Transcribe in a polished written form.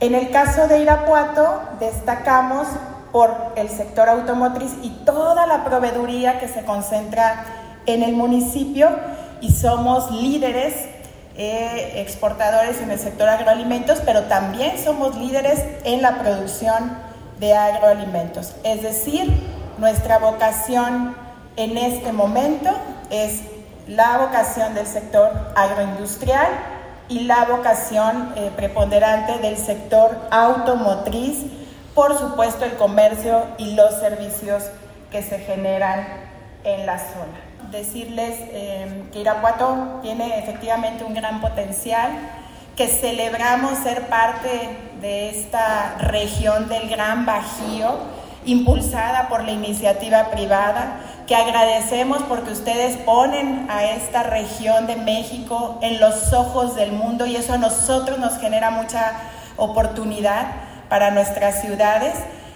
En el caso de Irapuato, destacamos por el sector automotriz y toda la proveeduría que se concentra en el municipio, y somos líderes exportadores en el sector agroalimentos, pero también somos líderes en la producción de agroalimentos. Es decir, nuestra vocación en este momento es la vocación del sector agroindustrial y la vocación preponderante del sector automotriz, por supuesto el comercio y los servicios que se generan en la zona. Decirles que Irapuato tiene efectivamente un gran potencial, que celebramos ser parte de esta región del Gran Bajío, impulsada por la iniciativa privada, que agradecemos porque ustedes ponen a esta región de México en los ojos del mundo, y eso a nosotros nos genera mucha oportunidad para nuestras ciudades.